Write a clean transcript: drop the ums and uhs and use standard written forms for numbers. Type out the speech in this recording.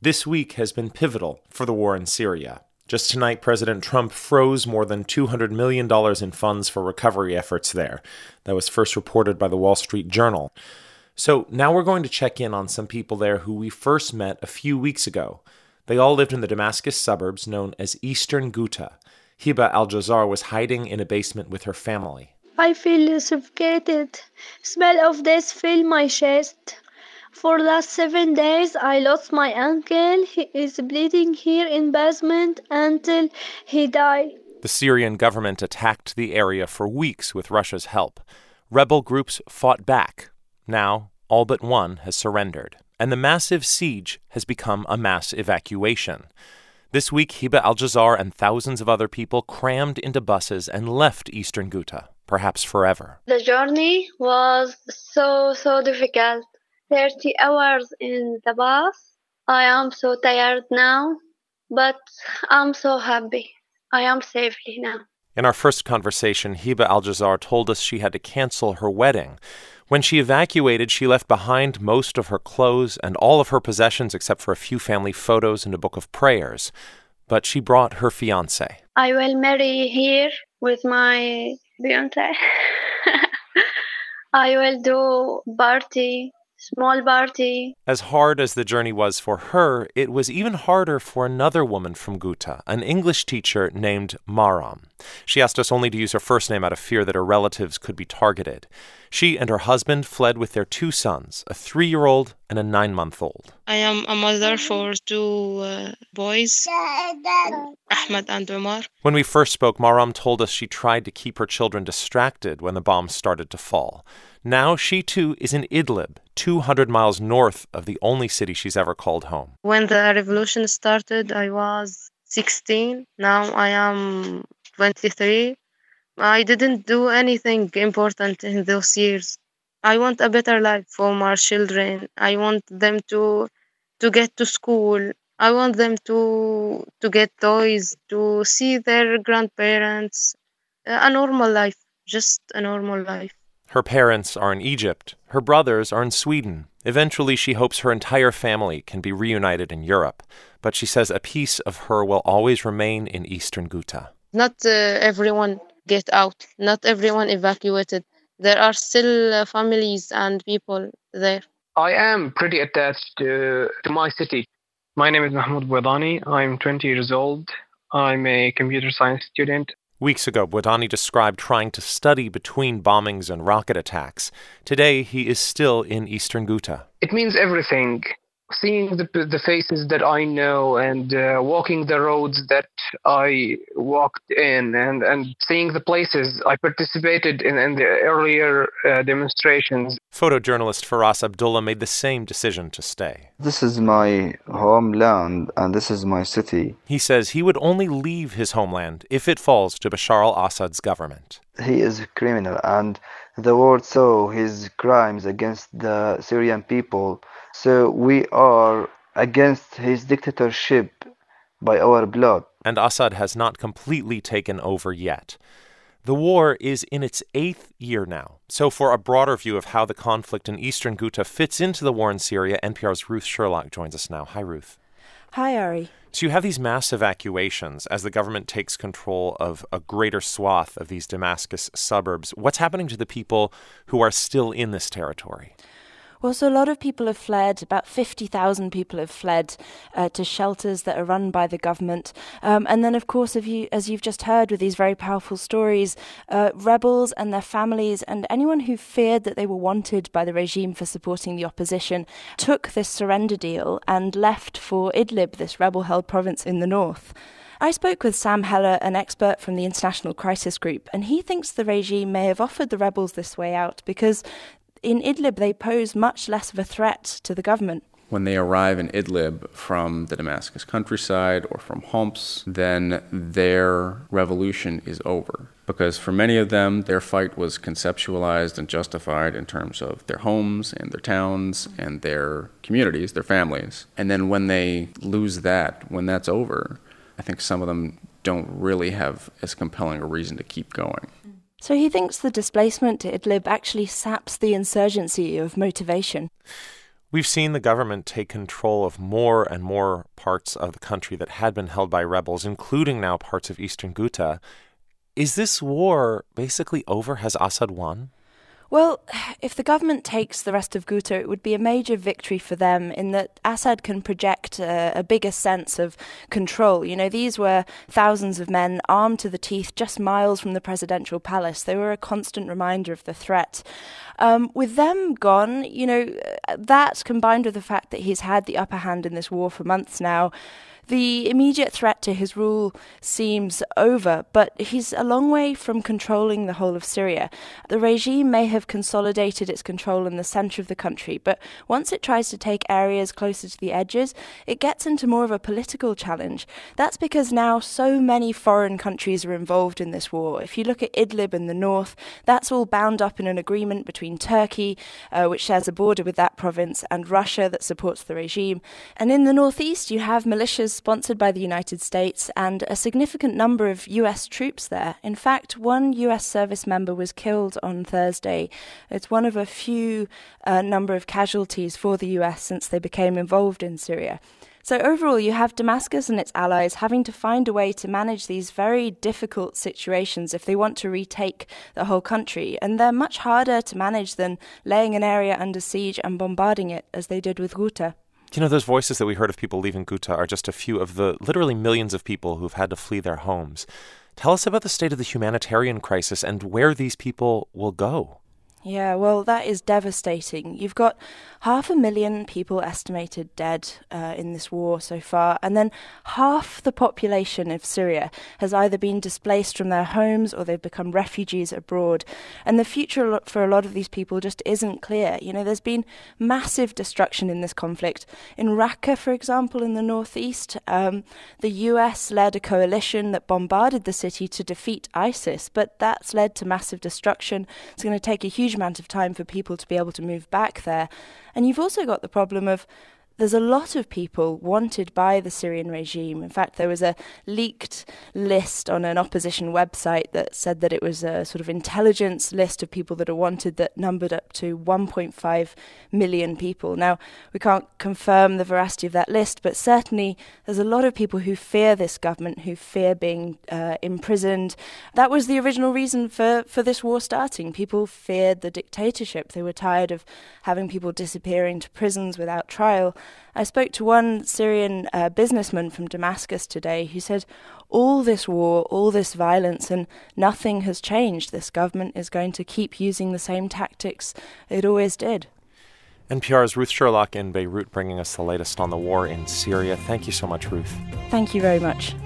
This week has been pivotal for the war in Syria. Just tonight, President Trump froze more than $200 million in funds for recovery efforts there. That was first reported by the Wall Street Journal. So now we're going to check in on some people there who we first met a few weeks ago. They all lived in the Damascus suburbs known as Eastern Ghouta. Hiba Al-Jazar was hiding in a basement with her family. I feel suffocated. Smell of death fill my chest. For the last 7 days, I lost my uncle. He is bleeding here in basement until he died. The Syrian government attacked the area for weeks with Russia's help. Rebel groups fought back. Now, all but one has surrendered, and the massive siege has become a mass evacuation. This week, Hiba Al-Jazar and thousands of other people crammed into buses and left Eastern Ghouta, perhaps forever. The journey was so difficult. 30 hours in the bus. I am so tired now, but I'm so happy. I am safely now. In our first conversation, Hiba Al-Jazar told us she had to cancel her wedding. When she evacuated, she left behind most of her clothes and all of her possessions except for a few family photos and a book of prayers. But she brought her fiancé. I will marry here with my fiancé. I will do small party. As hard as the journey was for her, it was even harder for another woman from Ghouta, an English teacher named Maram. She asked us only to use her first name out of fear that her relatives could be targeted. She and her husband fled with their 2 sons, a 3-year-old and a 9-month-old. I am a mother for 2 boys, Ahmed and Umar. When we first spoke, Maram told us she tried to keep her children distracted when the bombs started to fall. Now she too is in Idlib, 200 miles north of the only city she's ever called home. When the revolution started, I was 16. Now I am 23. I didn't do anything important in those years. I want a better life for my children. I want them to get to school. I want them to get toys, to see their grandparents. A normal life, just a normal life. Her parents are in Egypt. Her brothers are in Sweden. Eventually, she hopes her entire family can be reunited in Europe. But she says a piece of her will always remain in Eastern Ghouta. Not everyone get out. Not everyone evacuated. There are still families and people there. I am pretty attached to my city. My name is Mahmoud Bouedani. I'm 20 years old. I'm a computer science student. Weeks ago, Bouedani described trying to study between bombings and rocket attacks. Today, he is still in Eastern Ghouta. It means everything. Seeing the faces that I know and walking the roads that I walked in and seeing the places I participated in the earlier demonstrations. Photojournalist Faraz Abdullah made the same decision to stay. This is my homeland and this is my city. He says he would only leave his homeland if it falls to Bashar al-Assad's government. He is a criminal and the world saw his crimes against the Syrian people. So we are against his dictatorship by our blood. And Assad has not completely taken over yet. The war is in its 8th year now. So for a broader view of how the conflict in Eastern Ghouta fits into the war in Syria, NPR's Ruth Sherlock joins us now. Hi, Ruth. Hi, Ari. So you have these mass evacuations as the government takes control of a greater swath of these Damascus suburbs. What's happening to the people who are still in this territory? Well, so a lot of people have fled. About 50,000 people have fled to shelters that are run by the government. And then, of course, as you've just heard with these very powerful stories, rebels and their families and anyone who feared that they were wanted by the regime for supporting the opposition took this surrender deal and left for Idlib, this rebel-held province in the north. I spoke with Sam Heller, an expert from the International Crisis Group, and he thinks the regime may have offered the rebels this way out because in Idlib, they pose much less of a threat to the government. When they arrive in Idlib from the Damascus countryside or from Homs, then their revolution is over. Because for many of them, their fight was conceptualized and justified in terms of their homes and their towns and their communities, their families. And then when they lose that, when that's over, I think some of them don't really have as compelling a reason to keep going. So he thinks the displacement to Idlib actually saps the insurgency of motivation. We've seen the government take control of more and more parts of the country that had been held by rebels, including now parts of eastern Ghouta. Is this war basically over? Has Assad won? Well, if the government takes the rest of Ghouta, it would be a major victory for them in that Assad can project a bigger sense of control. You know, these were thousands of men armed to the teeth just miles from the presidential palace. They were a constant reminder of the threat. With them gone, you know, that combined with the fact that he's had the upper hand in this war for months now, the immediate threat to his rule seems over, but he's a long way from controlling the whole of Syria. The regime may have consolidated its control in the centre of the country, but once it tries to take areas closer to the edges, it gets into more of a political challenge. That's because now so many foreign countries are involved in this war. If you look at Idlib in the north, that's all bound up in an agreement between Turkey, which shares a border with that province, and Russia that supports the regime. And in the northeast, you have militias sponsored by the United States and a significant number of US troops there. In fact, one US service member was killed on Thursday. It's one of a few number of casualties for the US since they became involved in Syria. So overall, you have Damascus and its allies having to find a way to manage these very difficult situations if they want to retake the whole country. And they're much harder to manage than laying an area under siege and bombarding it, as they did with Ghouta. You know, those voices that we heard of people leaving Ghouta are just a few of the literally millions of people who've had to flee their homes. Tell us about the state of the humanitarian crisis and where these people will go. Yeah, well, that is devastating. You've got 500,000 people estimated dead in this war so far, and then half the population of Syria has either been displaced from their homes or they've become refugees abroad. And the future for a lot of these people just isn't clear. You know, there's been massive destruction in this conflict. In Raqqa, for example, in the northeast, the US led a coalition that bombarded the city to defeat ISIS, but that's led to massive destruction. It's going to take a huge amount of time for people to be able to move back there. And you've also got the problem of there's a lot of people wanted by the Syrian regime. In fact, there was a leaked list on an opposition website that said that it was a sort of intelligence list of people that are wanted that numbered up to 1.5 million people. Now, we can't confirm the veracity of that list, but certainly there's a lot of people who fear this government, who fear being imprisoned. That was the original reason for this war starting. People feared the dictatorship. They were tired of having people disappearing to prisons without trial. I spoke to one Syrian businessman from Damascus today who said all this war, all this violence, and nothing has changed. This government is going to keep using the same tactics it always did. NPR's Ruth Sherlock in Beirut bringing us the latest on the war in Syria. Thank you so much, Ruth. Thank you very much.